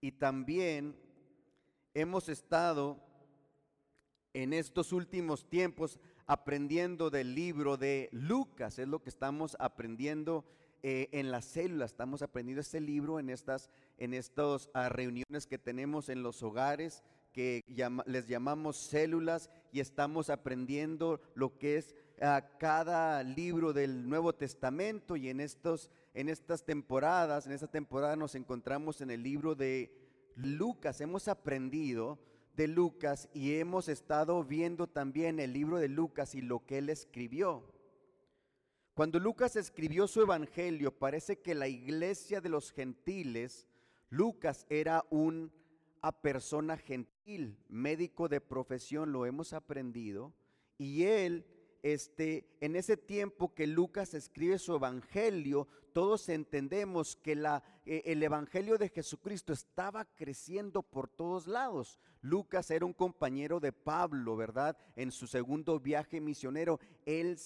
y también hemos estado en estos últimos tiempos aprendiendo del libro de Lucas. Es lo que estamos aprendiendo en las células. Estamos aprendiendo este libro en estas reuniones que tenemos en los hogares, que les llamamos células, y estamos aprendiendo lo que es cada libro del Nuevo Testamento. Y en esta temporada nos encontramos en el libro de Lucas. Hemos aprendido de Lucas y hemos estado viendo también el libro de Lucas y lo que él escribió. Cuando Lucas escribió su evangelio, parece que la iglesia de los gentiles, Lucas era una persona gentil, médico de profesión, lo hemos aprendido, y él, en ese tiempo que Lucas escribe su evangelio, todos entendemos que el evangelio de Jesucristo estaba creciendo por todos lados. Lucas era un compañero de Pablo, ¿verdad? En su segundo viaje misionero, él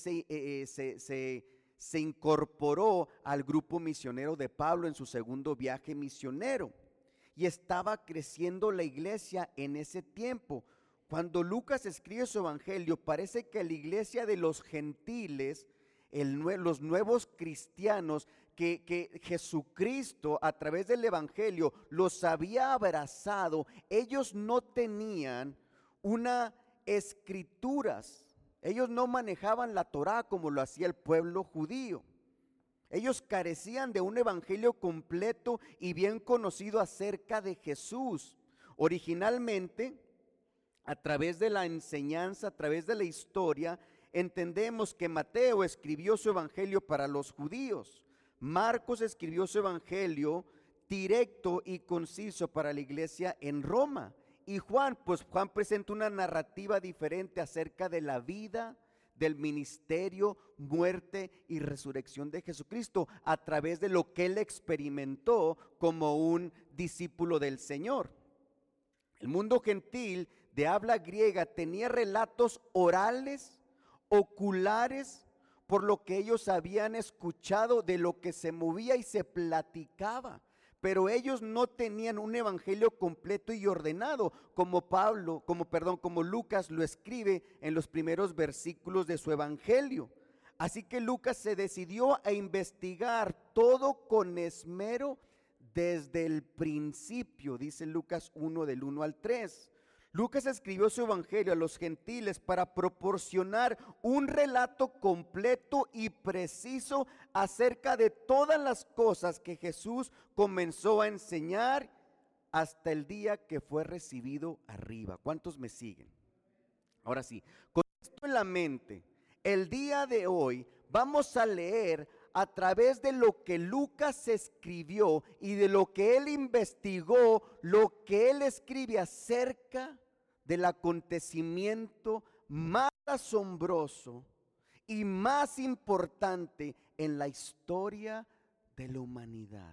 se incorporó al grupo misionero de Pablo en su segundo viaje misionero. Y estaba creciendo la iglesia en ese tiempo. Cuando Lucas escribe su evangelio, parece que la iglesia de los gentiles, los nuevos cristianos, que Jesucristo a través del evangelio los había abrazado, ellos no tenían una escrituras, ellos no manejaban la Torá como lo hacía el pueblo judío. Ellos carecían de un evangelio completo y bien conocido acerca de Jesús. Originalmente, a través de la enseñanza, a través de la historia, entendemos que Mateo escribió su evangelio para los judíos. Marcos escribió su evangelio directo y conciso para la iglesia en Roma. Y Juan presenta una narrativa diferente acerca de la vida, del ministerio, muerte y resurrección de Jesucristo a través de lo que él experimentó como un discípulo del Señor. El mundo gentil de habla griega tenía relatos orales, oculares, por lo que ellos habían escuchado de lo que se movía y se platicaba. Pero ellos no tenían un evangelio completo y ordenado, como Lucas lo escribe en los primeros versículos de su evangelio. Así que Lucas se decidió a investigar todo con esmero desde el principio, dice Lucas 1 del 1 al 3. Lucas escribió su evangelio a los gentiles para proporcionar un relato completo y preciso acerca de todas las cosas que Jesús comenzó a enseñar hasta el día que fue recibido arriba. ¿Cuántos me siguen? Ahora sí, con esto en la mente, el día de hoy vamos a leer a través de lo que Lucas escribió y de lo que él investigó, lo que él escribe acerca del acontecimiento más asombroso y más importante en la historia de la humanidad.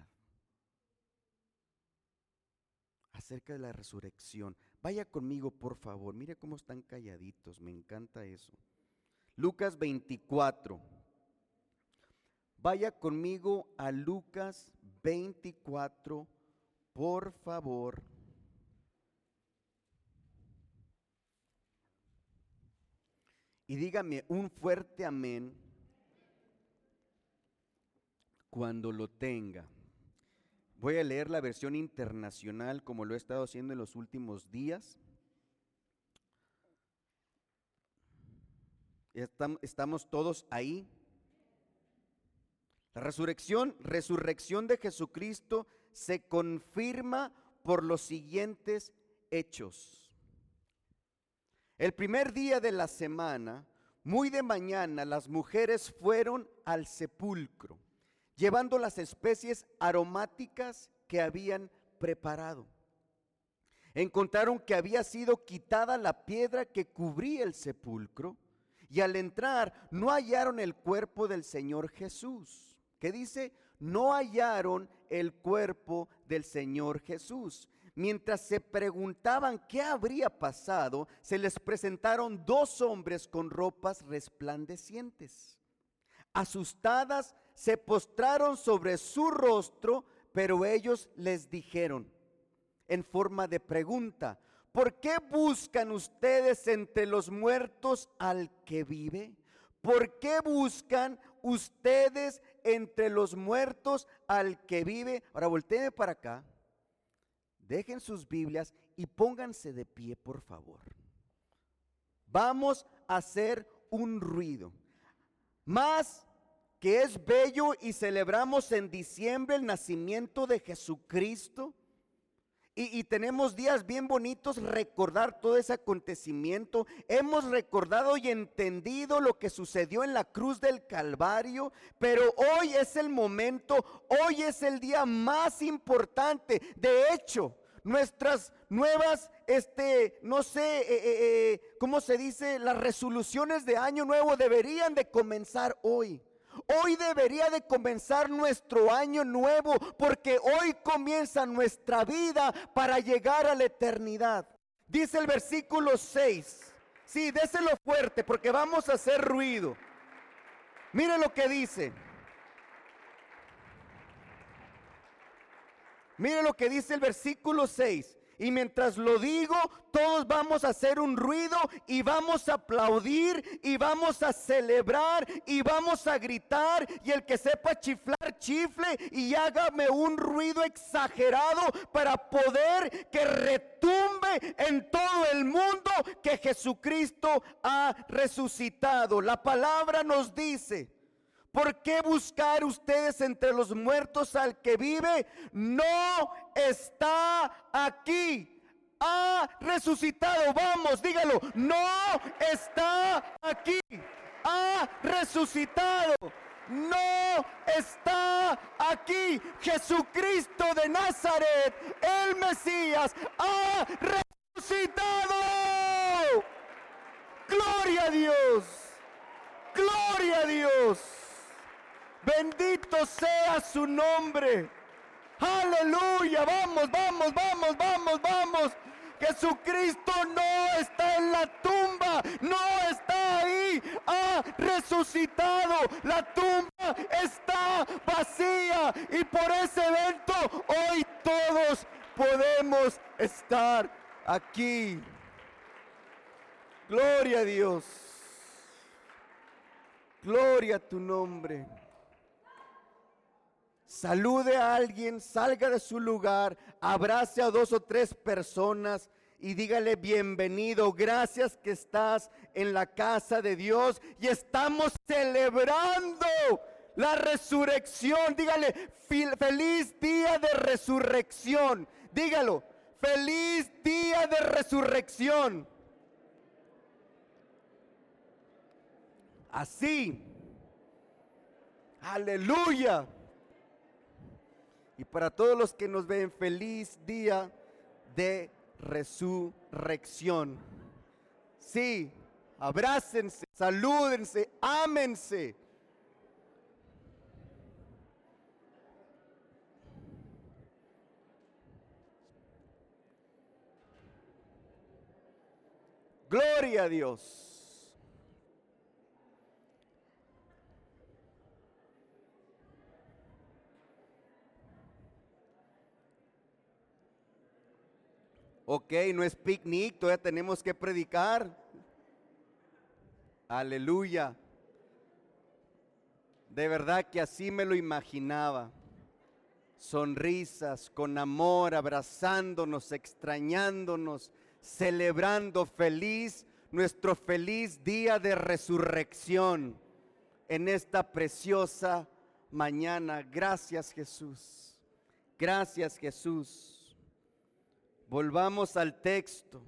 Acerca de la resurrección. Vaya conmigo, por favor. Mire cómo están calladitos, me encanta eso. Lucas 24. Vaya conmigo a Lucas 24, por favor. Y dígame un fuerte amén cuando lo tenga. Voy a leer la versión internacional como lo he estado haciendo en los últimos días. Estamos todos ahí. La resurrección de Jesucristo se confirma por los siguientes hechos. El primer día de la semana, muy de mañana, las mujeres fueron al sepulcro, llevando las especies aromáticas que habían preparado. Encontraron que había sido quitada la piedra que cubría el sepulcro, y al entrar no hallaron el cuerpo del Señor Jesús. ¿Qué dice? No hallaron el cuerpo del Señor Jesús. Mientras se preguntaban qué habría pasado, se les presentaron dos hombres con ropas resplandecientes. Asustadas, se postraron sobre su rostro, pero ellos les dijeron, en forma de pregunta. ¿Por qué buscan ustedes entre los muertos al que vive? ¿Por qué buscan ustedes entre los muertos al que vive? Ahora volteen para acá, dejen sus Biblias y pónganse de pie, por favor. Vamos a hacer un ruido. Más que es bello y celebramos en diciembre el nacimiento de Jesucristo. Y tenemos días bien bonitos, recordar todo ese acontecimiento. Hemos recordado y entendido lo que sucedió en la cruz del Calvario, pero hoy es el momento, hoy es el día más importante. De hecho, nuestras nuevas, ¿cómo se dice? Las resoluciones de año nuevo deberían de comenzar hoy. Hoy debería de comenzar nuestro año nuevo, porque hoy comienza nuestra vida para llegar a la eternidad. Dice el versículo 6. Sí, déselo fuerte porque vamos a hacer ruido. Mire lo que dice. Mire lo que dice el versículo 6. Y mientras lo digo, todos vamos a hacer un ruido y vamos a aplaudir y vamos a celebrar y vamos a gritar. Y el que sepa chiflar, chifle y hágame un ruido exagerado para poder que retumbe en todo el mundo que Jesucristo ha resucitado. La palabra nos dice: ¿por qué buscar ustedes entre los muertos al que vive? No está aquí, ha resucitado. Vamos, dígalo, no está aquí, ha resucitado. No está aquí. Jesucristo de Nazaret, el Mesías, ha resucitado. Gloria a Dios, gloria a Dios. Bendito sea su nombre. Aleluya. Vamos, vamos, vamos, vamos, vamos. Jesucristo no está en la tumba, no está ahí, ha resucitado. La tumba está vacía y por ese evento hoy todos podemos estar aquí. Gloria a Dios. Gloria a tu nombre. Salude a alguien, salga de su lugar, abrace a 2 o 3 personas y dígale: bienvenido, gracias que estás en la casa de Dios y estamos celebrando la resurrección. Dígale: feliz día de resurrección. Dígalo: feliz día de resurrección. Así. Aleluya. Y para todos los que nos ven, feliz día de resurrección. Sí, abrácense, salúdense, ámense. Gloria a Dios. Ok, no es picnic, todavía tenemos que predicar. Aleluya. De verdad que así me lo imaginaba. Sonrisas, con amor, abrazándonos, extrañándonos, celebrando nuestro feliz día de resurrección en esta preciosa mañana. Gracias, Jesús. Gracias, Jesús. Volvamos al texto.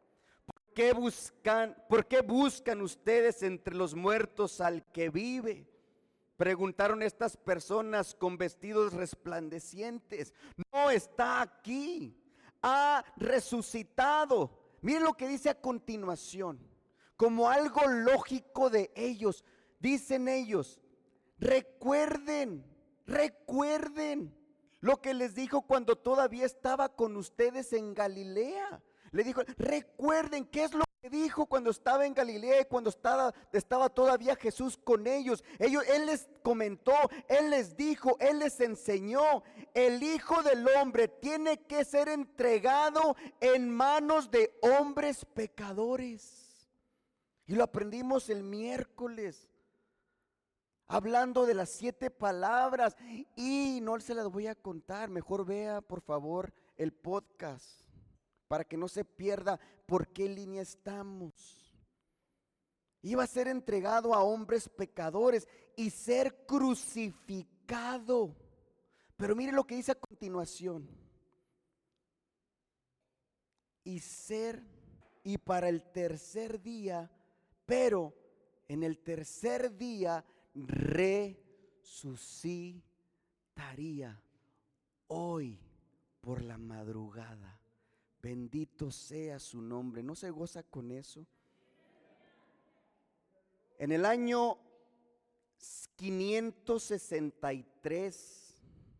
¿Por qué buscan ustedes entre los muertos al que vive? Preguntaron estas personas con vestidos resplandecientes. No está aquí, ha resucitado. Miren lo que dice a continuación, como algo lógico de ellos. Dicen ellos: recuerden lo que les dijo cuando todavía estaba con ustedes en Galilea. Le dijo: recuerden, ¿qué es lo dijo cuando estaba en Galilea y cuando estaba todavía Jesús con ellos. Él les comentó, Él les dijo, Él les enseñó: el Hijo del Hombre tiene que ser entregado en manos de hombres pecadores. Y lo aprendimos el miércoles, hablando de las 7 palabras. Y no se las voy a contar, mejor vea por favor el podcast para que no se pierda por qué línea estamos. Iba a ser entregado a hombres pecadores y ser crucificado. Pero mire lo que dice a continuación: y para el tercer día, pero en el tercer día resucitaría. Hoy por la madrugada. Bendito sea su nombre. ¿No se goza con eso? En el año 563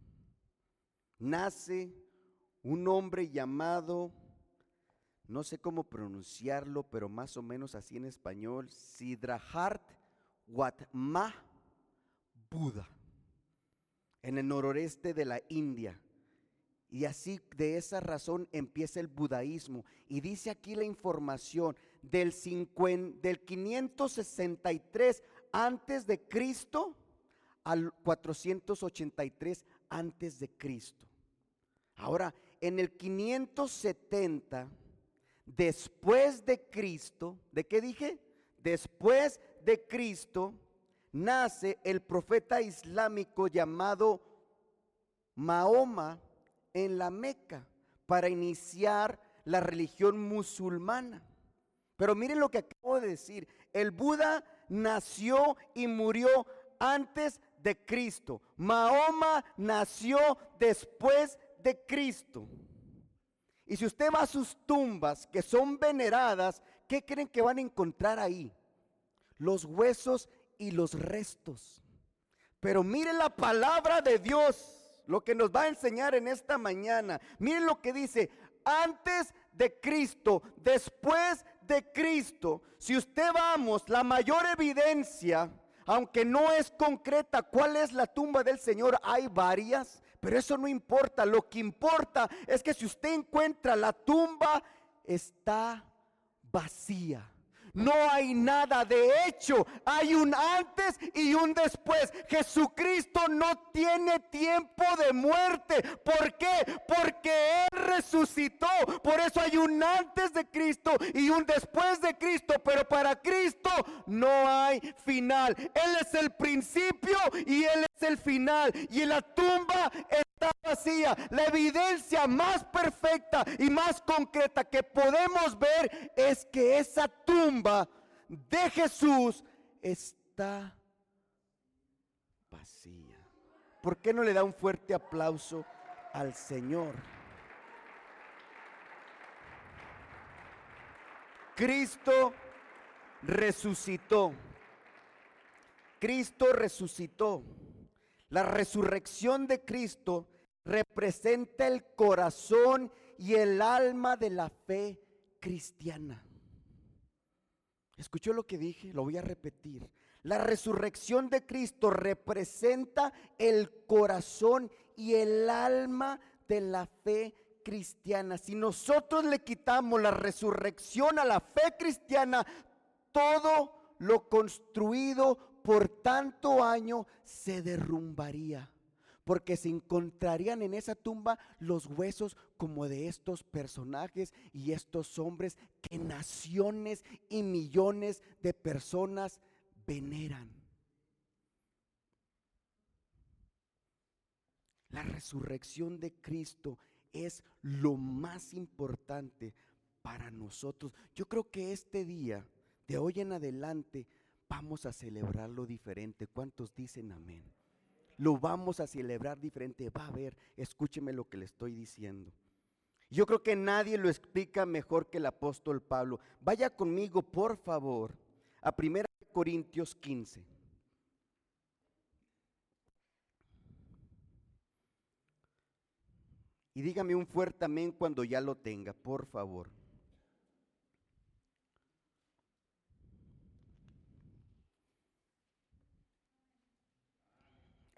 nace un hombre llamado, no sé cómo pronunciarlo, pero más o menos así en español, Siddhartha Gautama Buda, en el noroeste de la India. Y así, de esa razón empieza el budaísmo. Y dice aquí la información del 563 antes de Cristo al 483 antes de Cristo. Ahora, en el 570 después de Cristo, ¿de qué dije? Después de Cristo nace el profeta islámico llamado Mahoma en la Meca para iniciar la religión musulmana. Pero miren lo que acabo de decir: el Buda nació y murió antes de Cristo. Mahoma nació después de Cristo. Y si usted va a sus tumbas que son veneradas, ¿qué creen que van a encontrar ahí? Los huesos y los restos. Pero miren la palabra de Dios, lo que nos va a enseñar en esta mañana. Miren lo que dice: antes de Cristo, después de Cristo. Si usted vamos, la mayor evidencia, aunque no es concreta, ¿cuál es la tumba del Señor? Hay varias, pero eso no importa. Lo que importa es que si usted encuentra la tumba, está vacía. No hay nada. De hecho, hay un antes y un después. Jesucristo no tiene tiempo de muerte. ¿Por qué? Porque Él resucitó. Por eso hay un antes de Cristo y un después de Cristo. Pero para Cristo no hay final. Él es el principio y Él es el final. Y la tumba está vacía. La evidencia más perfecta y más concreta que podemos ver es que esa tumba de Jesús está vacía. ¿Por qué no le da un fuerte aplauso al Señor? Cristo resucitó. Cristo resucitó. La resurrección de Cristo representa el corazón y el alma de la fe cristiana. ¿Escuchó lo que dije? Lo voy a repetir. La resurrección de Cristo representa el corazón y el alma de la fe cristiana. Si nosotros le quitamos la resurrección a la fe cristiana, todo lo construido por tanto año se derrumbaría, porque se encontrarían en esa tumba los huesos como de estos personajes y estos hombres que naciones y millones de personas veneran. La resurrección de Cristo es lo más importante para nosotros. Yo creo que este día, de hoy en adelante, vamos a celebrarlo diferente. ¿Cuántos dicen amén? Lo vamos a celebrar diferente. Va a ver, escúcheme lo que le estoy diciendo. Yo creo que nadie lo explica mejor que el apóstol Pablo. Vaya conmigo, por favor, a 1 Corintios 15. Y dígame un fuerte amén cuando ya lo tenga, por favor.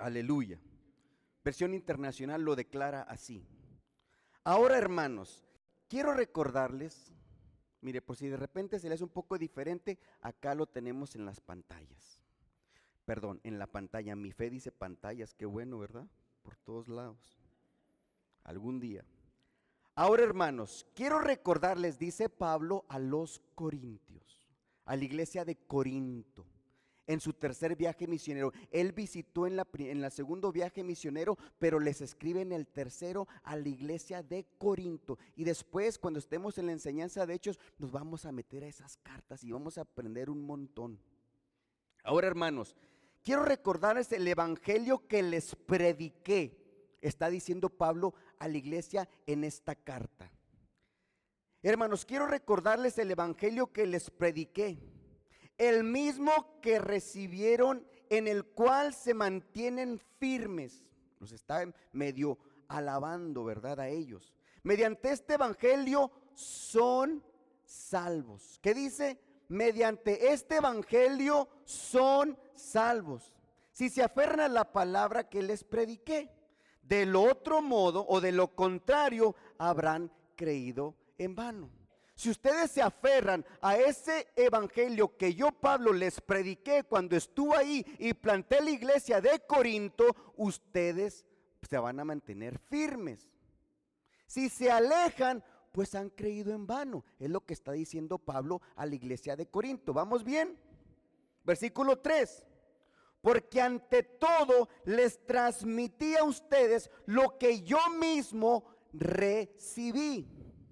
Aleluya. Versión internacional lo declara así. Ahora, hermanos, quiero recordarles, mire, por si de repente se les hace un poco diferente, acá lo tenemos en las pantallas. Perdón, en la pantalla. Mi fe dice pantallas, qué bueno, ¿verdad? Por todos lados. Algún día. Ahora, hermanos, quiero recordarles, dice Pablo a los corintios, a la iglesia de Corinto, en su tercer viaje misionero. Él visitó en la segundo viaje misionero, pero les escribe en el tercero a la iglesia de Corinto. Y después, cuando estemos en la enseñanza de Hechos, nos vamos a meter a esas cartas y vamos a aprender un montón. Ahora, hermanos, quiero recordarles el evangelio que les prediqué, está diciendo Pablo a la iglesia en esta carta. Hermanos, quiero recordarles el evangelio que les prediqué, el mismo que recibieron, en el cual se mantienen firmes. Los está medio alabando, ¿verdad? A ellos. Mediante este evangelio son salvos. ¿Qué dice? Mediante este evangelio son salvos, si se aferran a la palabra que les prediqué. Del otro modo o de lo contrario habrán creído en vano. Si ustedes se aferran a ese evangelio que yo, Pablo, les prediqué cuando estuve ahí y planté la iglesia de Corinto, ustedes se van a mantener firmes. Si se alejan, pues han creído en vano. Es lo que está diciendo Pablo a la iglesia de Corinto. ¿Vamos bien? Versículo 3. Porque ante todo les transmití a ustedes lo que yo mismo recibí.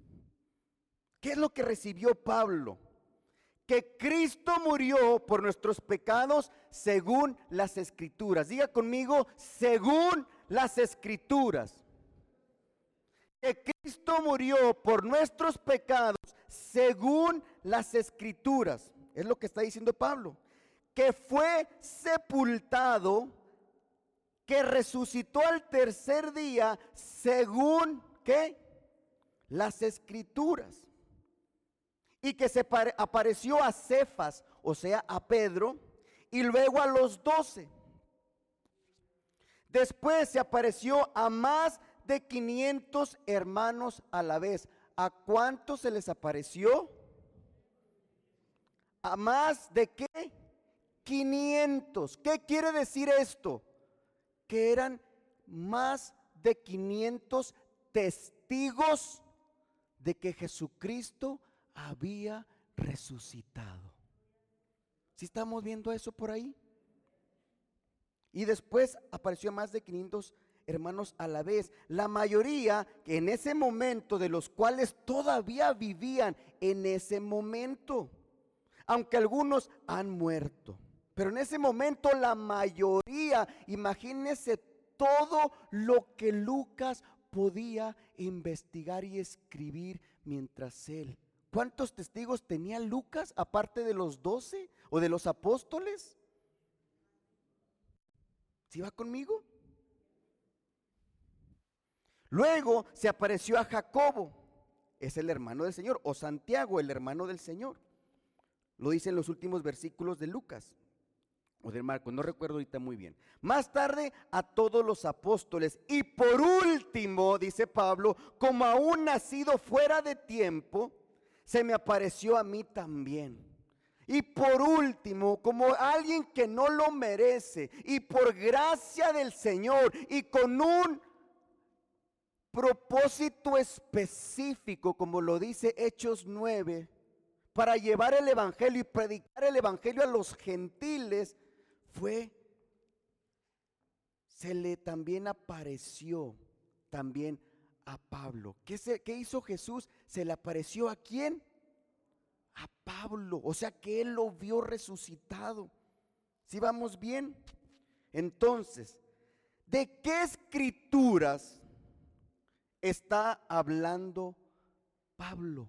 ¿Qué es lo que recibió Pablo? Que Cristo murió por nuestros pecados según las Escrituras. Diga conmigo, según las Escrituras. Que Cristo murió por nuestros pecados según las Escrituras. Es lo que está diciendo Pablo. Que fue sepultado, que resucitó al tercer día según, ¿qué? Las Escrituras. Y que se apareció a Cefas, o sea, a Pedro, y luego a los 12. Después se apareció a más de 500 hermanos a la vez. ¿A cuántos se les apareció? ¿A más de qué? 500. ¿Qué quiere decir esto? Que eran más de 500 testigos de que Jesucristo había resucitado. ¿Sí estamos viendo eso por ahí? Y después apareció más de 500 hermanos a la vez, la mayoría que en ese momento, de los cuales todavía vivían en ese momento, aunque algunos han muerto. Pero en ese momento la mayoría, imagínense todo lo que Lucas podía investigar y escribir mientras él. ¿Cuántos testigos tenía Lucas aparte de los 12 o de los apóstoles? ¿Sí va conmigo? Luego se apareció a Jacobo, es el hermano del Señor, o Santiago, el hermano del Señor. Lo dice en los últimos versículos de Lucas o de Marcos, no recuerdo ahorita muy bien. Más tarde a todos los apóstoles. Y por último, dice Pablo, como aún nacido fuera de tiempo, se me apareció a mí también. Y por último, como alguien que no lo merece, y por gracia del Señor, y con un propósito específico, como lo dice Hechos 9, para llevar el evangelio y predicar el evangelio a los gentiles, se le también apareció también a Pablo. ¿Qué hizo Jesús? Se le apareció ¿a quién? A Pablo, o sea que él lo vio resucitado. ¿Sí vamos bien? Entonces, ¿de qué escrituras está hablando Pablo?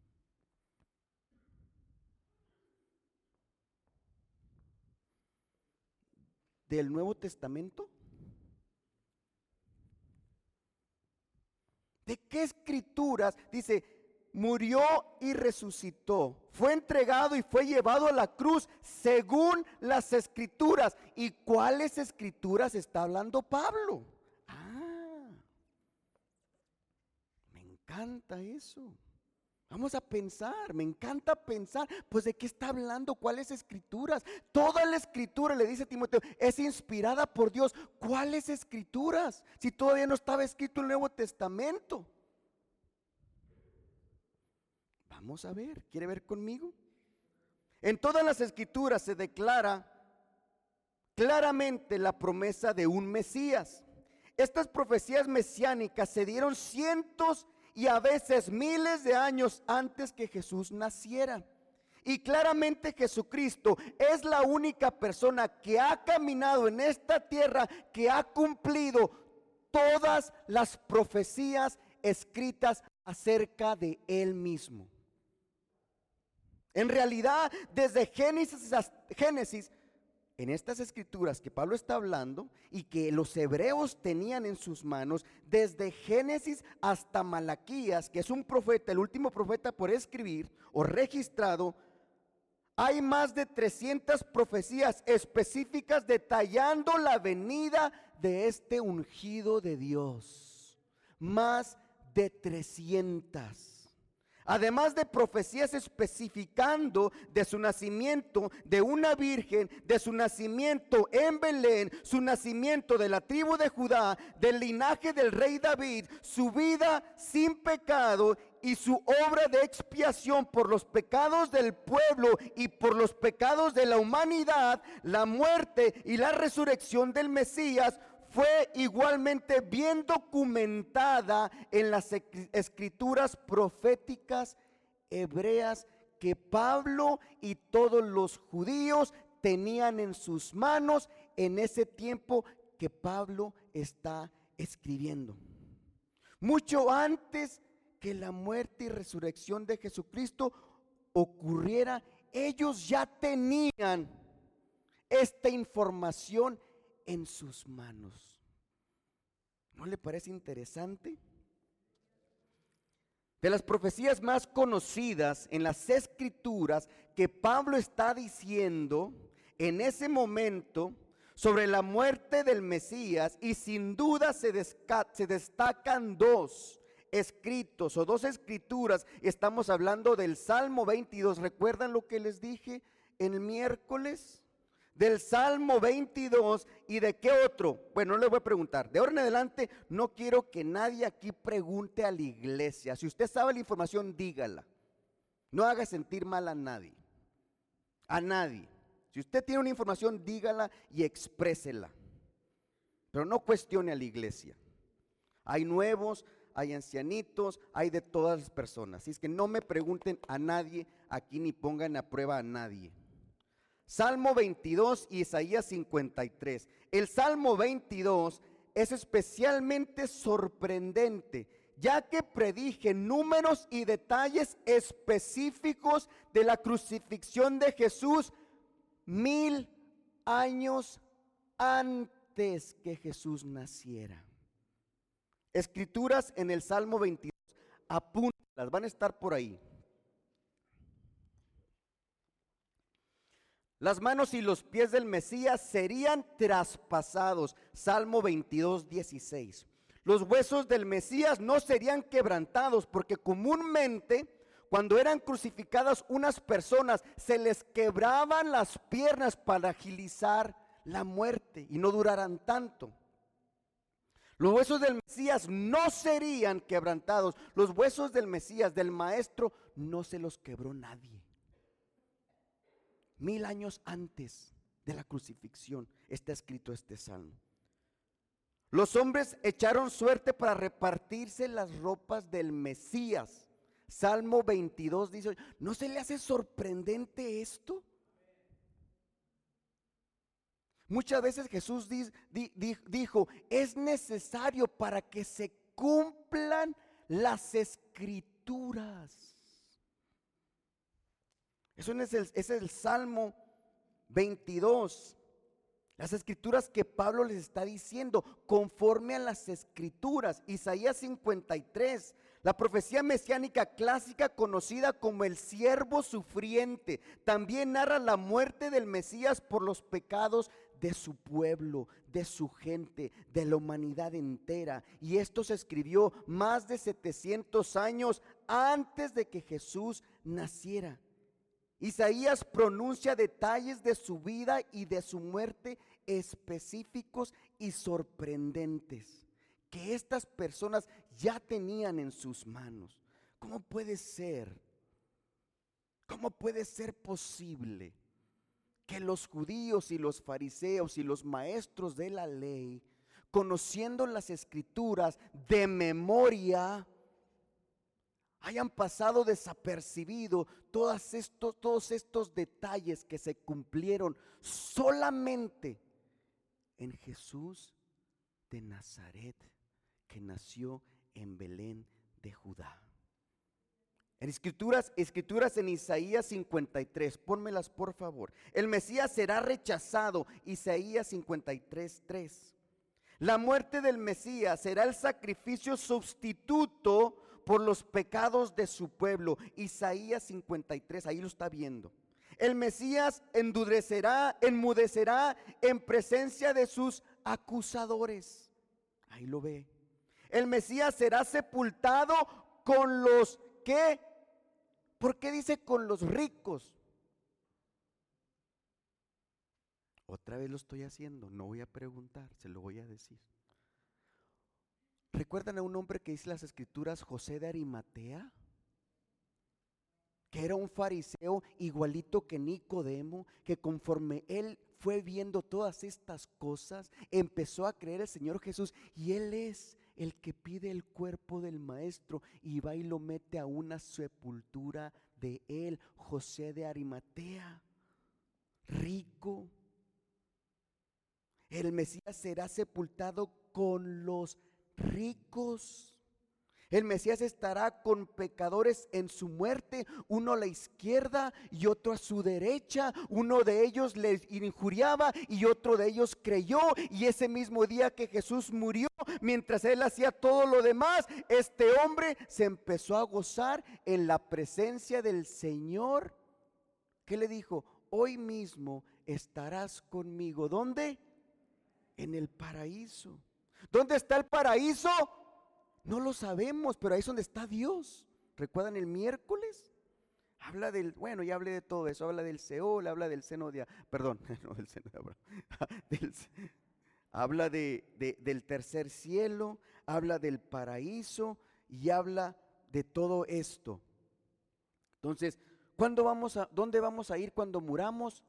¿Del Nuevo Testamento? ¿De qué escrituras? Dice, murió y resucitó, fue entregado y fue llevado a la cruz según las escrituras. ¿Y cuáles escrituras está hablando Pablo? Me encanta eso. Vamos a pensar, me encanta pensar, pues ¿de qué está hablando? ¿Cuáles escrituras? Toda la escritura, le dice Timoteo, es inspirada por Dios. ¿Cuáles escrituras? Si todavía no estaba escrito el Nuevo Testamento. Vamos a ver, ¿quiere ver conmigo? En todas las escrituras se declara claramente la promesa de un Mesías. Estas profecías mesiánicas se dieron cientos y a veces miles de años antes que Jesús naciera. Y claramente Jesucristo es la única persona que ha caminado en esta tierra, que ha cumplido todas las profecías escritas acerca de Él mismo. En realidad, desde Génesis, en estas escrituras que Pablo está hablando y que los hebreos tenían en sus manos, desde Génesis hasta Malaquías, que es un profeta, el último profeta por escribir o registrado, hay más de 300 profecías específicas detallando la venida de este ungido de Dios. Más de 300. Además de profecías especificando de su nacimiento de una virgen, de su nacimiento en Belén, su nacimiento de la tribu de Judá, del linaje del rey David, su vida sin pecado y su obra de expiación por los pecados del pueblo y por los pecados de la humanidad, la muerte y la resurrección del Mesías, fue igualmente bien documentada en las escrituras proféticas hebreas que Pablo y todos los judíos tenían en sus manos en ese tiempo que Pablo está escribiendo. Mucho antes que la muerte y resurrección de Jesucristo ocurriera, ellos ya tenían esta información en sus manos. ¿No le parece interesante? De las profecías más conocidas en las escrituras que Pablo está diciendo en ese momento sobre la muerte del Mesías, y sin duda se destacan dos escritos o dos escrituras. Estamos hablando del Salmo 22. ¿Recuerdan lo que les dije el miércoles? Del Salmo 22. ¿Y de qué otro? Bueno, no les voy a preguntar. De ahora en adelante no quiero que nadie aquí pregunte a la iglesia. Si usted sabe la información, dígala. No haga sentir mal a nadie. A nadie. Si usted tiene una información, dígala y exprésela. Pero no cuestione a la iglesia. Hay nuevos, hay ancianitos, hay de todas las personas. Así es que no me pregunten a nadie aquí ni pongan a prueba a nadie. Salmo 22 y Isaías 53. El Salmo 22 es especialmente sorprendente, ya que predije números y detalles específicos de la crucifixión de Jesús 1000 años antes que Jesús naciera. Escrituras en el Salmo 22, apúntalas, van a estar por ahí. Las manos y los pies del Mesías serían traspasados. Salmo 22, 16. Los huesos del Mesías no serían quebrantados, porque comúnmente cuando eran crucificadas unas personas se les quebraban las piernas para agilizar la muerte y no duraran tanto. Los huesos del Mesías no serían quebrantados. Los huesos del Mesías, del Maestro, no se los quebró nadie. 1000 años antes de la crucifixión está escrito este salmo. Los hombres echaron suerte para repartirse las ropas del Mesías. Salmo 22 dice, ¿no se le hace sorprendente esto? Muchas veces Jesús dijo, es necesario para que se cumplan las escrituras. Eso es el Salmo 22. Las escrituras que Pablo les está diciendo, conforme a las escrituras. Isaías 53. La profecía mesiánica clásica, conocida como el siervo sufriente, también narra la muerte del Mesías por los pecados de su pueblo, de su gente, de la humanidad entera. Y esto se escribió más de 700 años antes de que Jesús naciera. Isaías pronuncia detalles de su vida y de su muerte específicos y sorprendentes que estas personas ya tenían en sus manos. ¿Cómo puede ser? ¿Cómo puede ser posible que los judíos y los fariseos y los maestros de la ley, conociendo las escrituras de memoria, hayan pasado desapercibido todos estos detalles que se cumplieron solamente en Jesús de Nazaret, que nació en Belén de Judá? En escrituras en Isaías 53, pónmelas por favor. El Mesías será rechazado, Isaías 53:3. La muerte del Mesías será el sacrificio sustituto por los pecados de su pueblo, Isaías 53, ahí lo está viendo. El Mesías enmudecerá en presencia de sus acusadores, ahí lo ve. El Mesías será sepultado con los que, ¿por qué dice con los ricos? Otra vez lo estoy haciendo, no voy a preguntar, se lo voy a decir. ¿Recuerdan a un hombre que dice las escrituras, José de Arimatea? Que era un fariseo igualito que Nicodemo, que conforme él fue viendo todas estas cosas, empezó a creer el Señor Jesús, y él es el que pide el cuerpo del maestro y va y lo mete a una sepultura de él. José de Arimatea, rico. El Mesías será sepultado con los ricos. El Mesías estará con pecadores en su muerte, uno a la izquierda y otro a su derecha. Uno de ellos les injuriaba y otro de ellos creyó. Y ese mismo día que Jesús murió, mientras él hacía todo lo demás, este hombre se empezó a gozar en la presencia del Señor. ¿Qué le dijo? Hoy mismo estarás conmigo. ¿Dónde? En el paraíso. ¿Dónde está el paraíso? No lo sabemos, pero ahí es donde está Dios. ¿Recuerdan el miércoles? Habla del, bueno, ya hablé de todo eso, habla del Seol, habla del seno de, perdón, no del seno de Abraham, habla del tercer cielo, habla del paraíso y habla de todo esto. Entonces, ¿dónde vamos a ir cuando muramos?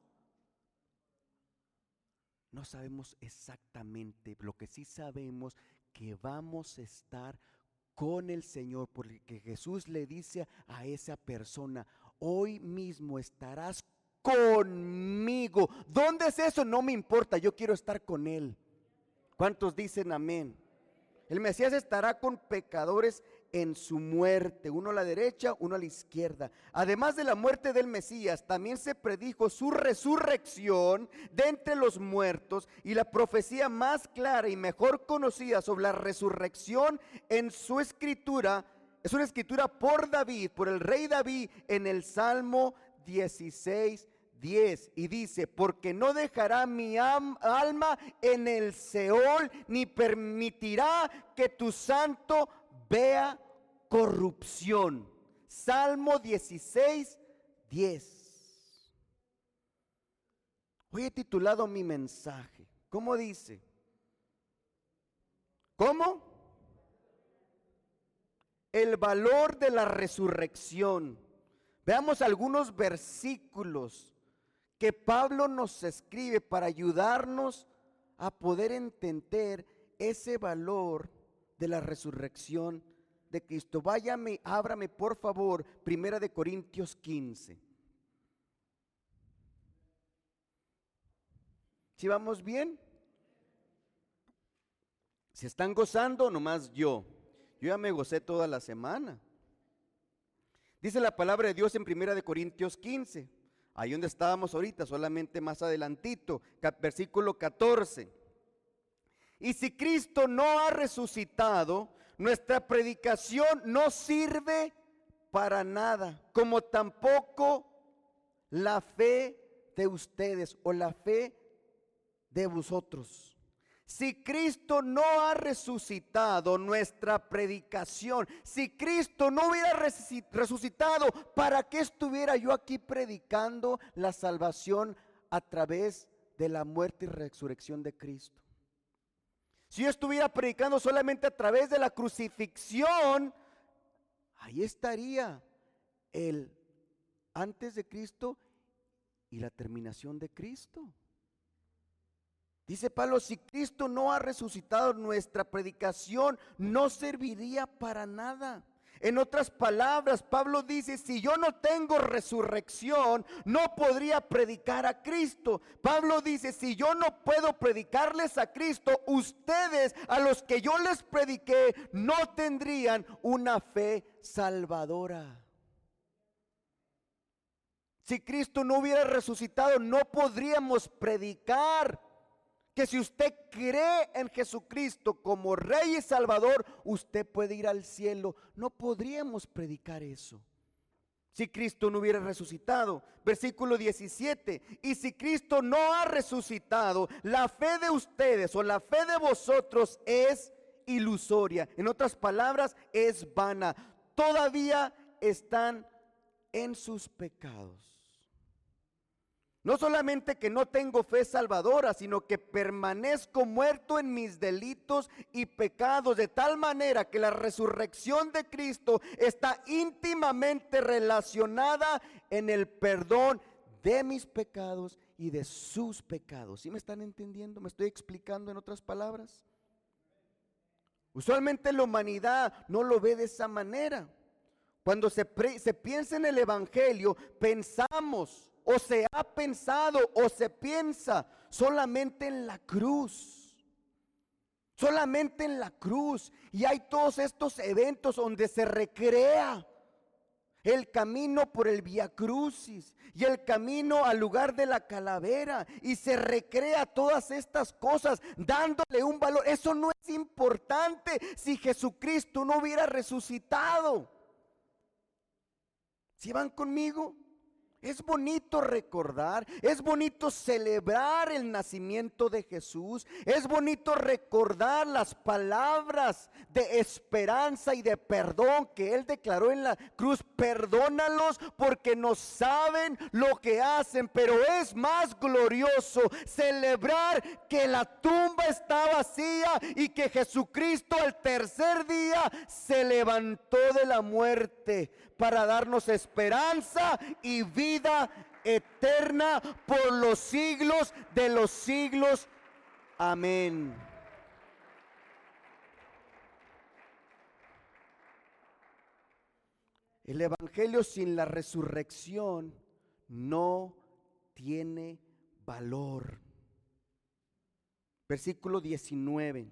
No sabemos exactamente, lo que sí sabemos que vamos a estar con el Señor, porque Jesús le dice a esa persona, hoy mismo estarás conmigo. ¿Dónde es eso? No me importa, yo quiero estar con Él. ¿Cuántos dicen amén? El Mesías estará con pecadores en su muerte, uno a la derecha, uno a la izquierda. Además de la muerte del Mesías, también se predijo su resurrección de entre los muertos, y la profecía más clara y mejor conocida sobre la resurrección en su escritura es una escritura por David, por el rey David, en el Salmo 16:10, y dice, porque no dejará mi alma en el Seol, ni permitirá que tu santo vea corrupción. Salmo 16:10. Hoy he titulado mi mensaje, ¿cómo dice? ¿Cómo? El valor de la resurrección. Veamos algunos versículos que Pablo nos escribe para ayudarnos a poder entender ese valor de la resurrección de Cristo. Ábrame por favor, 1 Corintios 15. ¿Sí vamos bien? ¿Se están gozando? Nomás yo ya me gocé toda la semana. Dice la palabra de Dios en 1 Corintios 15, ahí donde estábamos ahorita, solamente más adelantito, versículo 14. Y si Cristo no ha resucitado, nuestra predicación no sirve para nada, como tampoco la fe de ustedes o la fe de vosotros. Si Cristo no ha resucitado, nuestra predicación, si Cristo no hubiera resucitado, ¿para qué estuviera yo aquí predicando la salvación a través de la muerte y resurrección de Cristo? Si yo estuviera predicando solamente a través de la crucifixión, ahí estaría el antes de Cristo y la terminación de Cristo. Dice Pablo, si Cristo no ha resucitado, nuestra predicación no serviría para nada. En otras palabras, Pablo dice, si yo no tengo resurrección, no podría predicar a Cristo. Pablo dice, si yo no puedo predicarles a Cristo, ustedes a los que yo les prediqué no tendrían una fe salvadora. Si Cristo no hubiera resucitado, no podríamos predicar que si usted cree en Jesucristo como Rey y Salvador, usted puede ir al cielo. No podríamos predicar eso si Cristo no hubiera resucitado. Versículo 17, y si Cristo no ha resucitado, la fe de ustedes o la fe de vosotros es ilusoria. En otras palabras, es vana. Todavía están en sus pecados. No solamente que no tengo fe salvadora, sino que permanezco muerto en mis delitos y pecados, de tal manera que la resurrección de Cristo está íntimamente relacionada en el perdón de mis pecados y de sus pecados. ¿Sí me están entendiendo? ¿Me estoy explicando en otras palabras? Usualmente la humanidad no lo ve de esa manera. Cuando se piensa en el Evangelio, pensamos o se ha pensado o se piensa solamente en la cruz. Solamente en la cruz. Y hay todos estos eventos donde se recrea el camino por el Vía Crucis y el camino al lugar de la calavera, y se recrea todas estas cosas dándole un valor. Eso no es importante si Jesucristo no hubiera resucitado. ¿Sí van conmigo? Es bonito recordar, es bonito celebrar el nacimiento de Jesús, es bonito recordar las palabras de esperanza y de perdón que Él declaró en la cruz. Perdónalos porque no saben lo que hacen. Pero es más glorioso celebrar que la tumba está vacía y que Jesucristo al tercer día se levantó de la muerte para darnos esperanza y vida eterna por los siglos de los siglos. Amén. El Evangelio sin la resurrección no tiene valor. Versículo 19.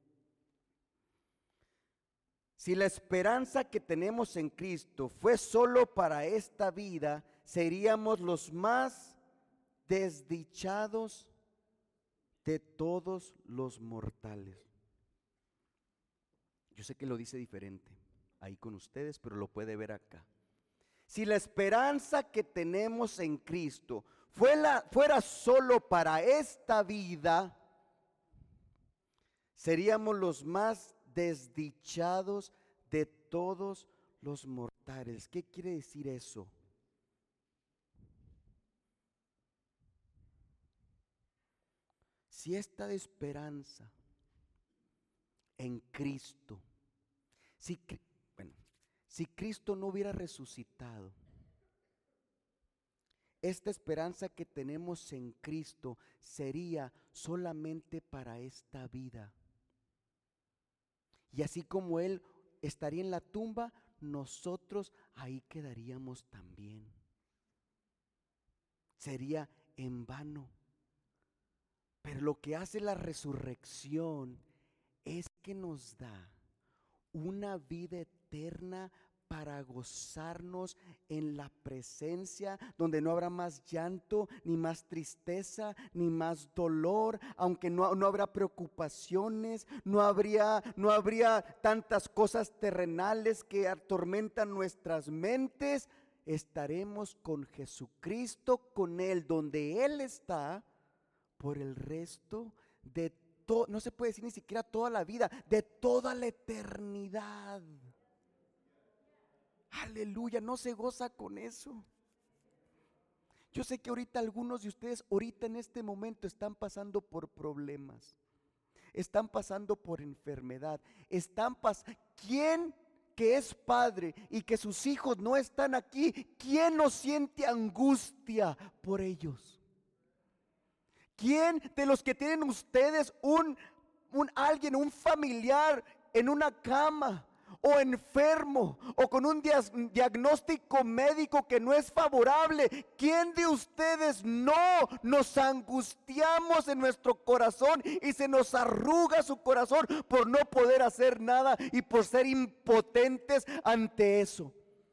Si la esperanza que tenemos en Cristo fue solo para esta vida, seríamos los más desdichados de todos los mortales. Yo sé que lo dice diferente ahí con ustedes, pero lo puede ver acá. Si la esperanza que tenemos en Cristo fuera solo para esta vida, seríamos los más desdichados de todos los mortales. ¿Qué quiere decir eso? Si esta esperanza en Cristo, si Cristo no hubiera resucitado, esta esperanza que tenemos en Cristo sería solamente para esta vida. Y así como Él estaría en la tumba, nosotros ahí quedaríamos también. Sería en vano. Pero lo que hace la resurrección es que nos da una vida eterna para para gozarnos en la presencia, donde no habrá más llanto, ni más tristeza, ni más dolor, aunque no habrá preocupaciones, no habría tantas cosas terrenales que atormentan nuestras mentes. Estaremos con Jesucristo, con Él, donde Él está, por el resto de todo, no se puede decir ni siquiera toda la vida, de toda la eternidad. Aleluya, ¿no se goza con eso? Yo sé que ahorita algunos de ustedes, ahorita en este momento, están pasando por problemas, están pasando por enfermedad, ¿quién que es padre y que sus hijos no están aquí, quién no siente angustia por ellos? ¿Quién de los que tienen ustedes un alguien, un familiar en una cama o enfermo o con un diagnóstico médico que no es favorable? ¿Quién de ustedes no nos angustiamos en nuestro corazón y se nos arruga su corazón por no poder hacer nada y por ser impotentes ante eso?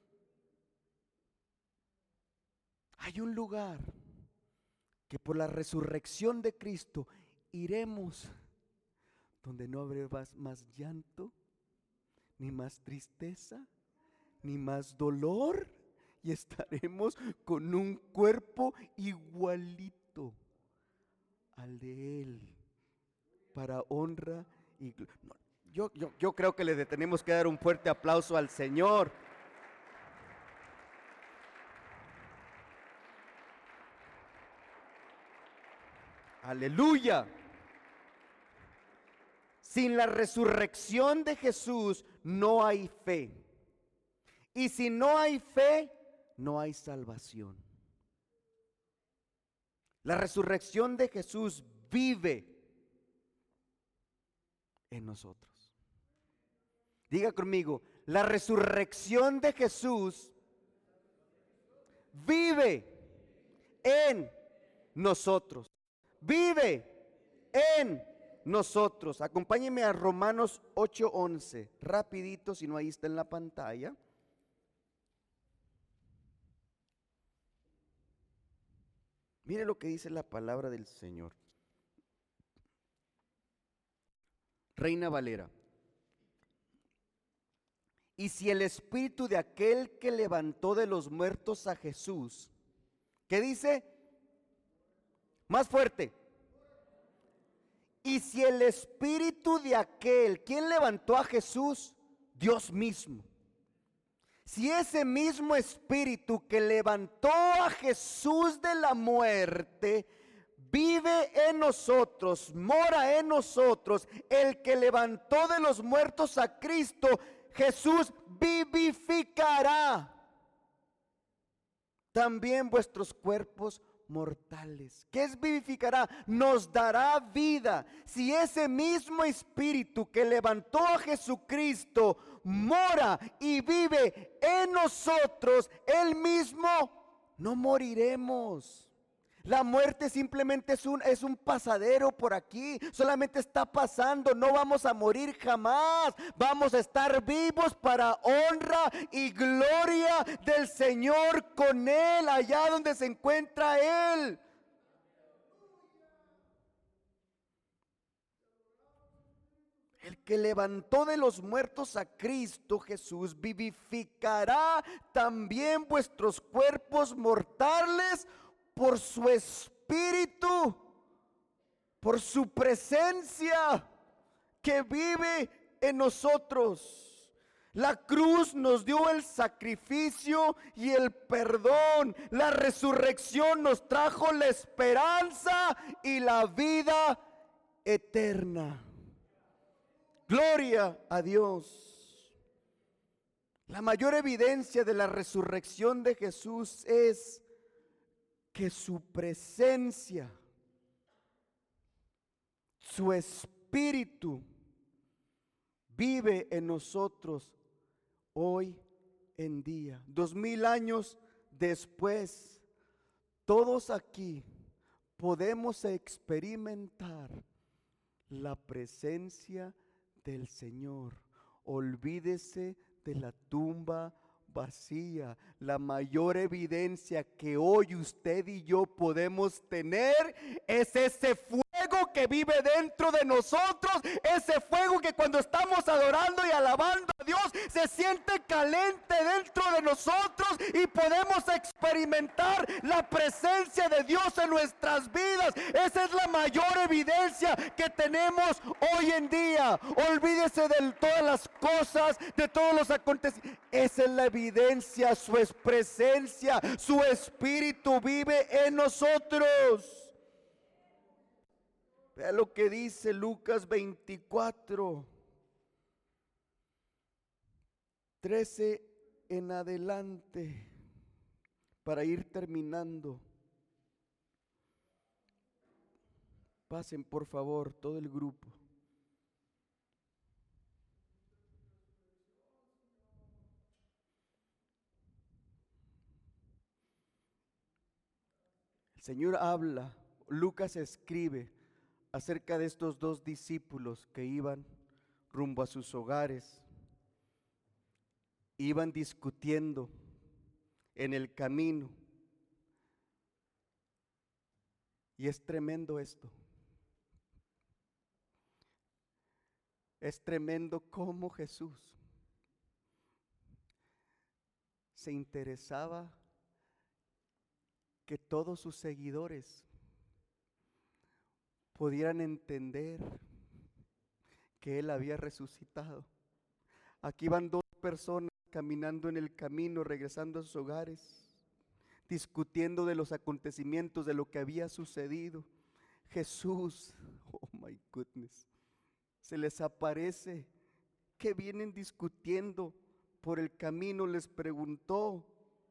Hay un lugar que por la resurrección de Cristo iremos, donde no habrá más llanto, ni más tristeza, ni más dolor, y estaremos con un cuerpo igualito al de Él, para honra y gloria. Yo creo que le tenemos que dar un fuerte aplauso al Señor. Aleluya. Sin la resurrección de Jesús no hay fe. Y si no hay fe, no hay salvación. La resurrección de Jesús vive en nosotros. Diga conmigo, la resurrección de Jesús vive en nosotros. Vive en nosotros. Acompáñenme a Romanos 8:11, rapidito, si no ahí está en la pantalla. Mire lo que dice la palabra del Señor. Reina Valera. Y si el espíritu de aquel que levantó de los muertos a Jesús, ¿qué dice? Más fuerte. Y si el espíritu de aquel, ¿quién levantó a Jesús? Dios mismo. Si ese mismo espíritu que levantó a Jesús de la muerte vive en nosotros, mora en nosotros, el que levantó de los muertos a Cristo, Jesús vivificará también vuestros cuerpos mortales. ¿Qué es vivificará? Nos dará vida. Si ese mismo espíritu que levantó a Jesucristo mora y vive en nosotros, Él mismo, no moriremos. La muerte simplemente es un pasadero por aquí, solamente está pasando, no vamos a morir jamás, vamos a estar vivos para honra y gloria del Señor con Él, allá donde se encuentra Él. El que levantó de los muertos a Cristo Jesús vivificará también vuestros cuerpos mortales por su espíritu, por su presencia que vive en nosotros. La cruz nos dio el sacrificio y el perdón. La resurrección nos trajo la esperanza y la vida eterna. Gloria a Dios. La mayor evidencia de la resurrección de Jesús es que su presencia, su espíritu vive en nosotros hoy en día. 2000 años después, todos aquí podemos experimentar la presencia del Señor. Olvídese de la tumba vacía. La mayor evidencia que hoy usted y yo podemos tener es ese fuego que vive dentro de nosotros, ese fuego que cuando estamos adorando y alabando a Dios se siente caliente dentro de nosotros y podemos experimentar la presencia de Dios en nuestras vidas. Esa es la mayor evidencia que tenemos hoy en día. Olvídese de todas las cosas, de todos los acontecimientos. Esa es la evidencia, su presencia, su espíritu vive en nosotros. Vea lo que dice Lucas 24, 13 en adelante, para ir terminando. Pasen por favor todo el grupo. El Señor habla, Lucas escribe acerca de estos dos discípulos que iban rumbo a sus hogares, iban discutiendo en el camino. Y es tremendo esto. Es tremendo cómo Jesús se interesaba que todos sus seguidores pudieran entender que Él había resucitado. Aquí van dos personas caminando en el camino, regresando a sus hogares, discutiendo de los acontecimientos, de lo que había sucedido. Jesús, oh my goodness, se les aparece. ¿Qué vienen discutiendo por el camino?, les preguntó.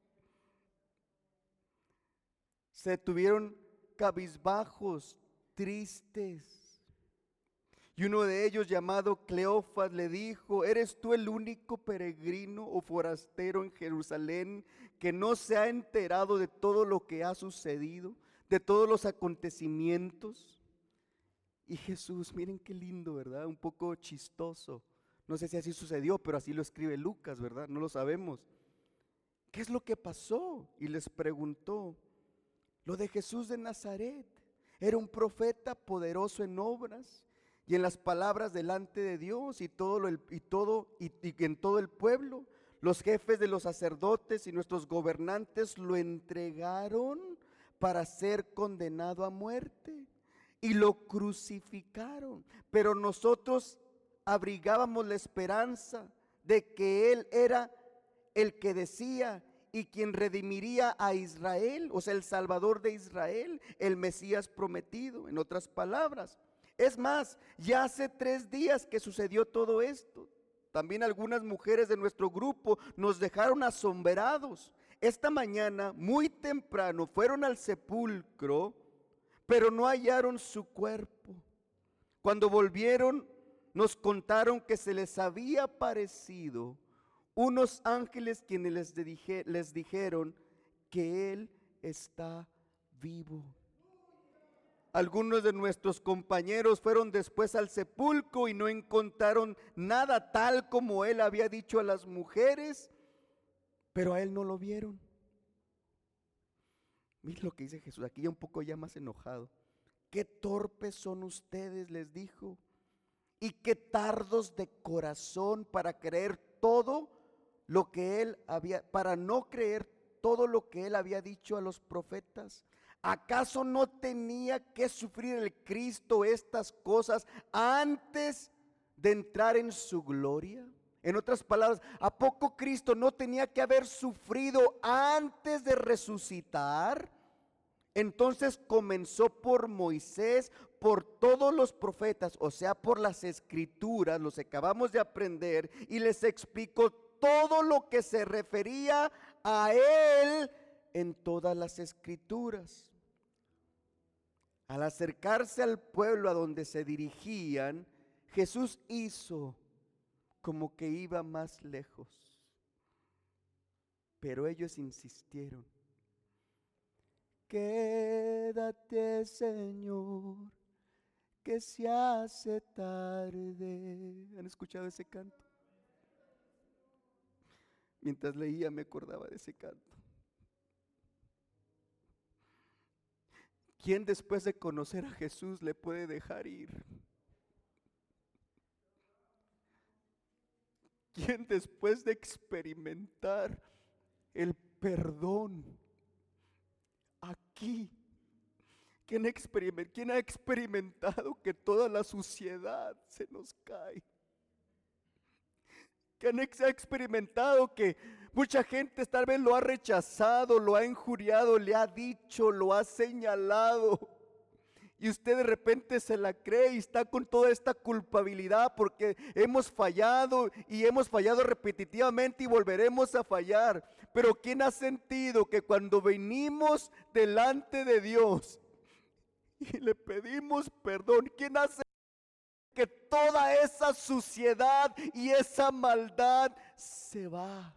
Se tuvieron cabizbajos, tristes. Y uno de ellos, llamado Cleofas, le dijo: ¿eres tú el único peregrino o forastero en Jerusalén que no se ha enterado de todo lo que ha sucedido, de todos los acontecimientos? Y Jesús, miren qué lindo, ¿verdad? Un poco chistoso. No sé si así sucedió, pero así lo escribe Lucas, ¿verdad? No lo sabemos. ¿Qué es lo que pasó? Y les preguntó. Lo de Jesús de Nazaret. Era un profeta poderoso en obras y en las palabras delante de Dios y en todo el pueblo. Los jefes de los sacerdotes y nuestros gobernantes lo entregaron para ser condenado a muerte y lo crucificaron. Pero nosotros abrigábamos la esperanza de que Él era el que decía y quien redimiría a Israel, o sea, el Salvador de Israel, el Mesías prometido, en otras palabras. Es más, ya hace 3 días que sucedió todo esto. También algunas mujeres de nuestro grupo nos dejaron asombrados. Esta mañana, muy temprano, fueron al sepulcro, pero no hallaron su cuerpo. Cuando volvieron, nos contaron que se les había aparecido unos ángeles quienes les dijeron que Él está vivo. Algunos de nuestros compañeros fueron después al sepulcro y no encontraron nada tal como Él había dicho a las mujeres, pero a Él no lo vieron. Miren lo que dice Jesús, aquí ya un poco ya más enojado. Qué torpes son ustedes, les dijo, y qué tardos de corazón para creer todo lo que Él había, para no creer todo lo que Él había dicho a los profetas. ¿Acaso no tenía que sufrir el Cristo estas cosas antes de entrar en su gloria? En otras palabras, ¿a poco Cristo no tenía que haber sufrido antes de resucitar? Entonces comenzó por Moisés, por todos los profetas, o sea, por las escrituras, los acabamos de aprender, y les explicó todo lo que se refería a Él en todas las escrituras. Al acercarse al pueblo a donde se dirigían, Jesús hizo como que iba más lejos, pero ellos insistieron. Quédate, Señor, que se hace tarde. ¿Han escuchado ese canto? Mientras leía me acordaba de ese canto. ¿Quién después de conocer a Jesús le puede dejar ir? ¿Quién después de experimentar el perdón aquí? ¿Quién ha experimentado que toda la suciedad se nos cae? ¿Quién ha experimentado que mucha gente tal vez lo ha rechazado, lo ha injuriado, le ha dicho, lo ha señalado? Y usted de repente se la cree y está con toda esta culpabilidad porque hemos fallado y hemos fallado repetitivamente y volveremos a fallar. Pero ¿quién ha sentido que cuando venimos delante de Dios y le pedimos perdón, quién hace que toda esa suciedad y esa maldad se va?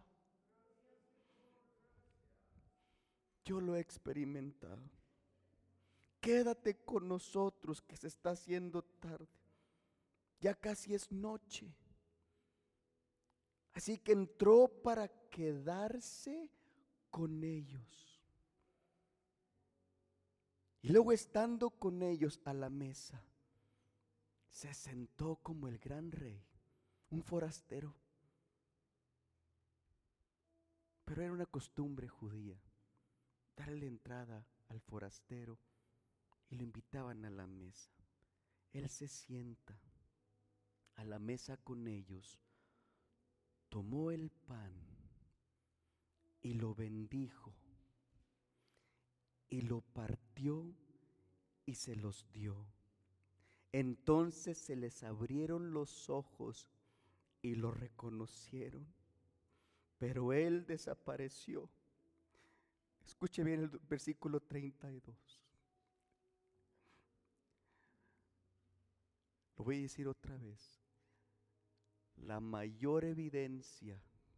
Yo lo he experimentado. Quédate con nosotros, que se está haciendo tarde. Ya casi es noche. Así que entró para quedarse con ellos. Y luego, estando con ellos a la mesa, se sentó como el gran rey, un forastero. Pero era una costumbre judía darle entrada al forastero y lo invitaban a la mesa. Él se sienta a la mesa con ellos, tomó el pan y lo bendijo y lo partió y se los dio. Entonces se les abrieron los ojos y lo reconocieron, pero él desapareció. Escuche bien el versículo 32. Lo voy a decir otra vez. La mayor evidencia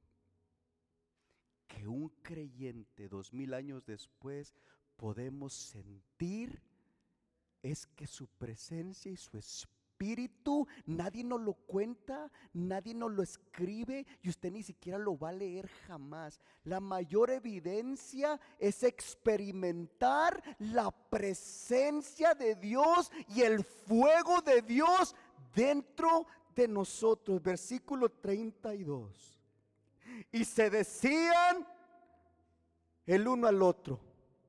que un creyente 2000 años después podemos sentir es que su presencia y su espíritu, nadie nos lo cuenta, nadie nos lo escribe y usted ni siquiera lo va a leer jamás. La mayor evidencia es experimentar la presencia de Dios y el fuego de Dios dentro de nosotros. Versículo 32. Y se decían el uno al otro.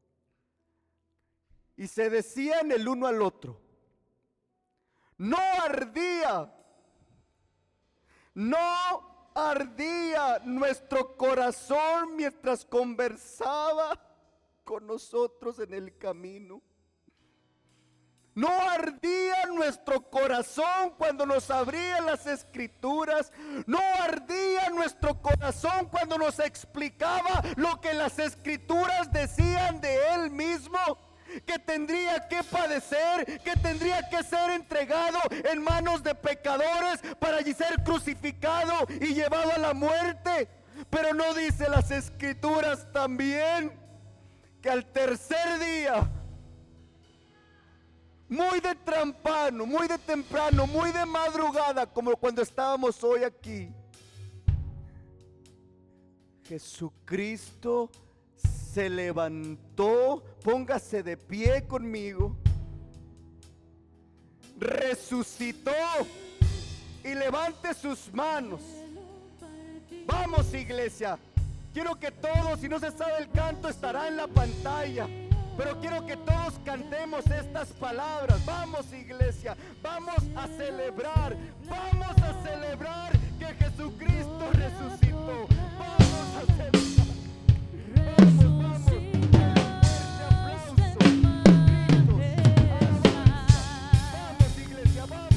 Y se decían el uno al otro: no ardía nuestro corazón mientras conversaba con nosotros en el camino. No ardía nuestro corazón cuando nos abría las escrituras. No ardía nuestro corazón cuando nos explicaba lo que las escrituras decían de Él mismo, que tendría que padecer, que tendría que ser entregado en manos de pecadores para allí ser crucificado y llevado a la muerte. Pero no dice las escrituras también que al tercer día, muy de temprano, muy de madrugada, como cuando estábamos hoy aquí, Jesucristo se levantó. Póngase de pie conmigo. Resucitó y levante sus manos. Vamos, iglesia. Quiero que todos, si no se sabe el canto, estará en la pantalla, pero quiero que todos cantemos estas palabras. Vamos, iglesia, vamos a celebrar que Jesucristo resucitó. Vamos a celebrar. Vamos. Fuerte aplauso, gritos, alabanza. Vamos, iglesia, vamos.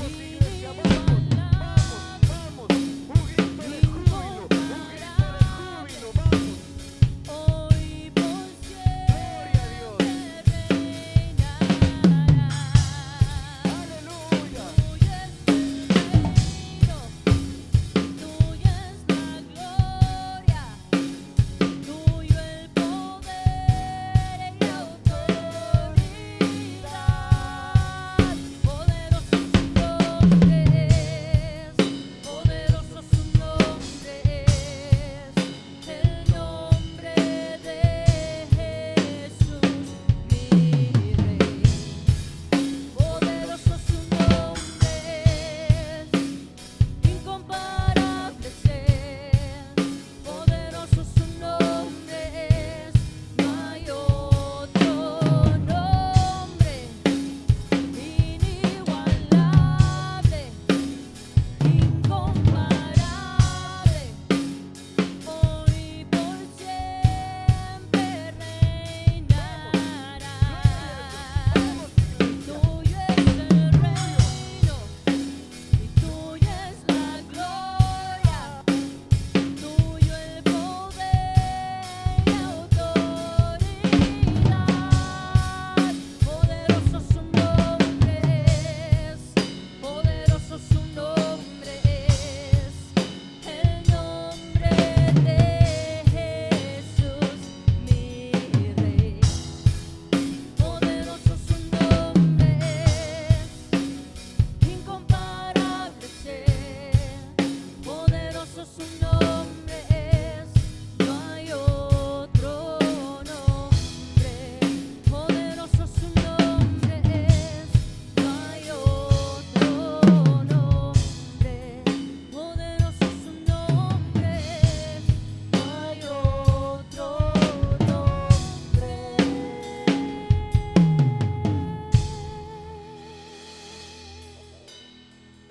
Un grito de júbilo, vamos. Hoy por Gloria a Dios. Aleluya. tuya es la gloria.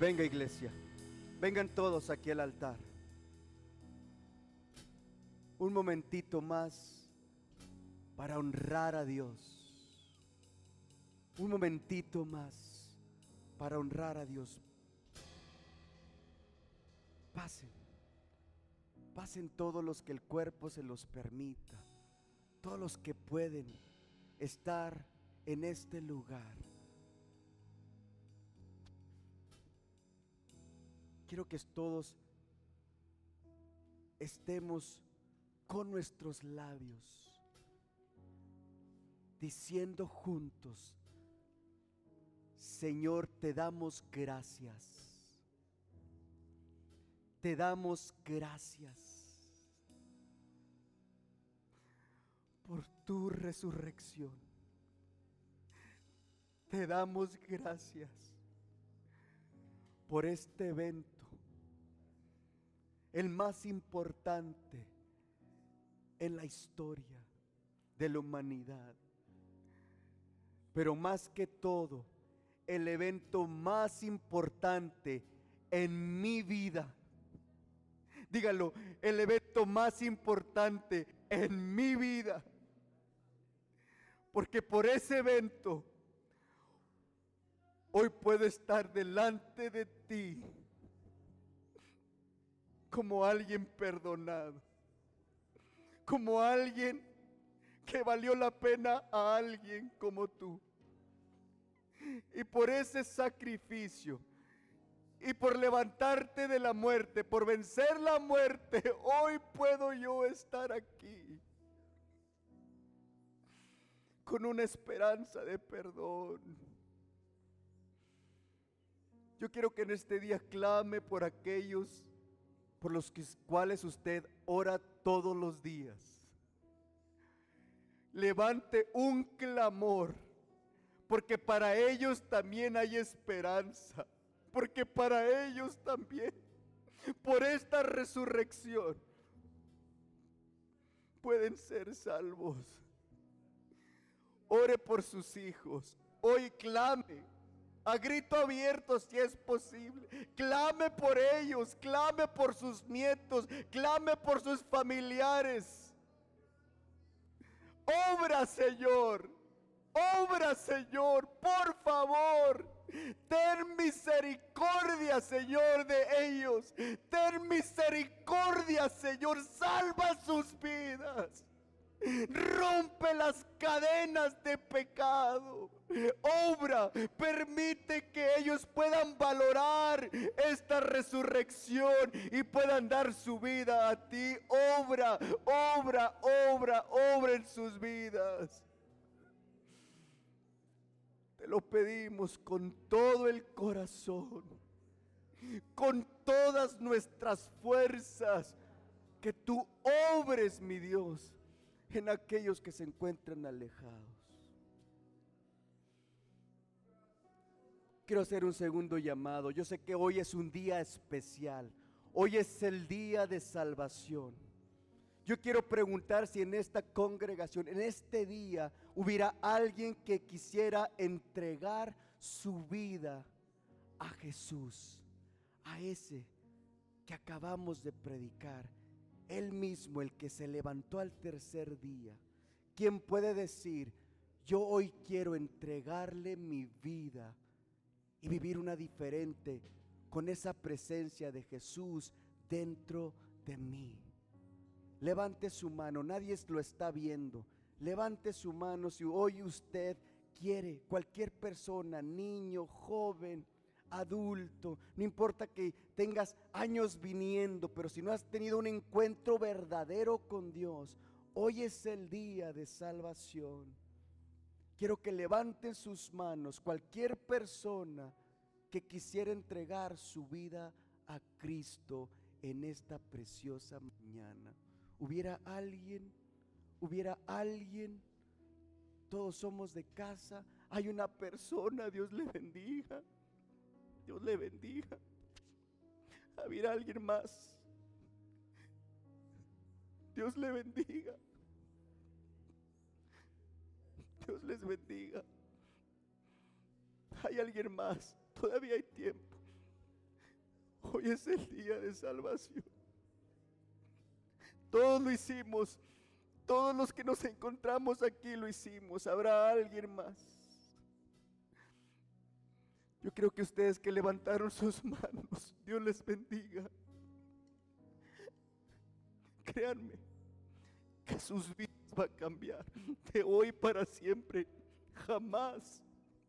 Venga, iglesia, vengan todos aquí al altar. Un momentito más para honrar a Dios. Un momentito más para honrar a Dios. Pasen todos los que el cuerpo se los permita, todos los que pueden estar en este lugar. Quiero que todos estemos con nuestros labios diciendo juntos: Señor, te damos gracias. Te damos gracias por tu resurrección. Te damos gracias por este evento, el más importante en la historia de la humanidad. Pero más que todo, el evento más importante en mi vida. Dígalo, el evento más importante en mi vida. Porque por ese evento hoy puedo estar delante de ti como alguien perdonado, como alguien que valió la pena a alguien como tú. Y por ese sacrificio y por levantarte de la muerte, por vencer la muerte, hoy puedo yo estar aquí con una esperanza de perdón. Yo quiero que en este día clame por aquellos por los cuales usted ora todos los días. Levante un clamor, porque para ellos también hay esperanza, porque para ellos también, por esta resurrección, pueden ser salvos. Ore por sus hijos. Hoy clame a grito abierto si es posible. Clame por ellos, clame por sus nietos, clame por sus familiares. Obra, Señor, por favor. Ten misericordia, Señor, de ellos. Ten misericordia, Señor, salva sus vidas. Rompe las cadenas de pecado. Obra, permite que ellos puedan valorar esta resurrección y puedan dar su vida a ti. Obra en sus vidas. Te lo pedimos con todo el corazón, con todas nuestras fuerzas, que tú obres, mi Dios, en aquellos que se encuentran alejados. Quiero hacer un segundo llamado. Yo sé que hoy es un día especial. Hoy es el día de salvación. Yo quiero preguntar si en esta congregación, en este día, hubiera alguien que quisiera entregar su vida a Jesús, a ese que acabamos de predicar. Él mismo, el que se levantó al tercer día. ¿Quién puede decir: yo hoy quiero entregarle mi vida y vivir una diferente con esa presencia de Jesús dentro de mí? Levante su mano, nadie lo está viendo. Levante su mano si hoy usted quiere, cualquier persona, niño, joven, adulto, no importa que tengas años viniendo, pero si no has tenido un encuentro verdadero con Dios, hoy es el día de salvación. Quiero que levanten sus manos cualquier persona que quisiera entregar su vida a Cristo en esta preciosa mañana. ¿Hubiera alguien? Todos somos de casa. Hay una persona, Dios le bendiga. Dios le bendiga. ¿Hubiera alguien más? Dios le bendiga. Dios les bendiga. ¿Hay alguien más? Todavía hay tiempo. Hoy es el día de salvación. Todos lo hicimos. Todos los que nos encontramos aquí lo hicimos. ¿Habrá alguien más? Yo creo que ustedes que levantaron sus manos, Dios les bendiga. Créanme que sus vidas va a cambiar de hoy para siempre. Jamás,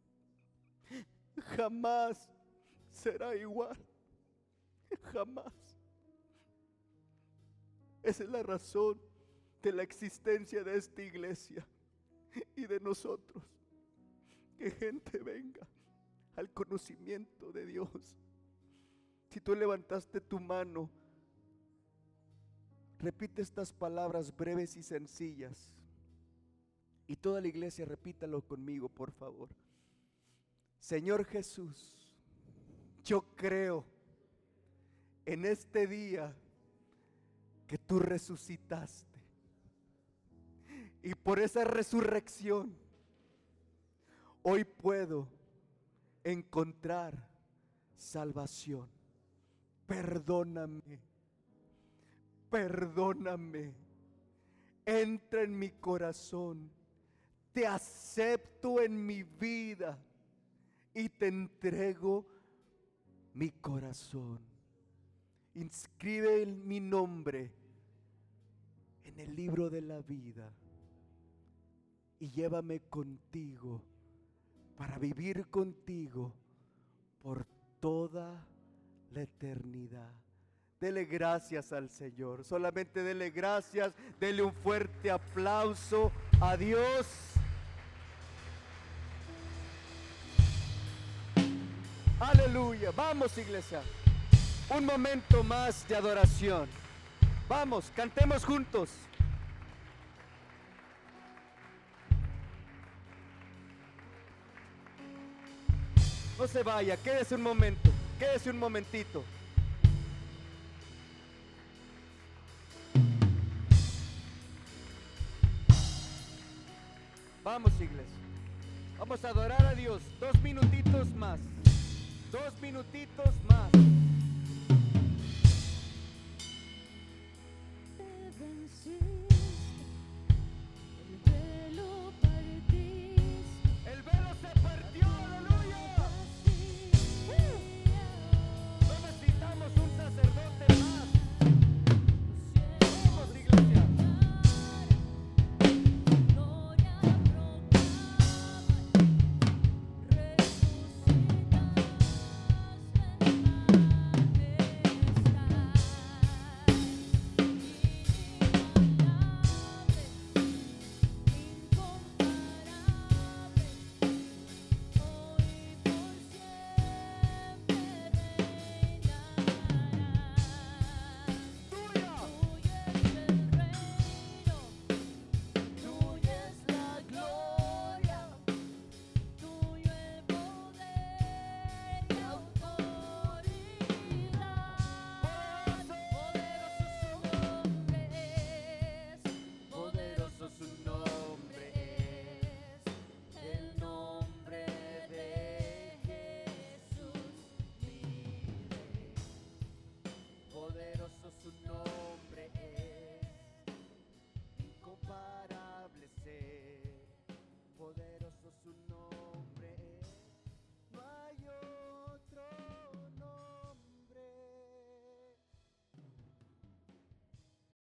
jamás será igual. Jamás. Esa es la razón de la existencia de esta iglesia y de nosotros. Que gente venga al conocimiento de Dios. Si tú levantaste tu mano, repite estas palabras breves y sencillas. Y toda la iglesia repítalo conmigo, por favor. Señor Jesús, yo creo en este día que tú resucitaste. Y por esa resurrección, hoy puedo encontrar salvación. Perdóname, perdóname. Entra en mi corazón. Te acepto en mi vida y te entrego mi corazón. Inscribe mi nombre en el libro de la vida y llévame contigo para vivir contigo por toda la eternidad. Dele gracias al Señor, solamente dele gracias, dele un fuerte aplauso a Dios. Aleluya, vamos iglesia, un momento más de adoración. Vamos, cantemos juntos. No se vaya, quédese un momento, quédese un momentito. Vamos iglesia, vamos a adorar a Dios 2 minutitos más, 2 minutitos más.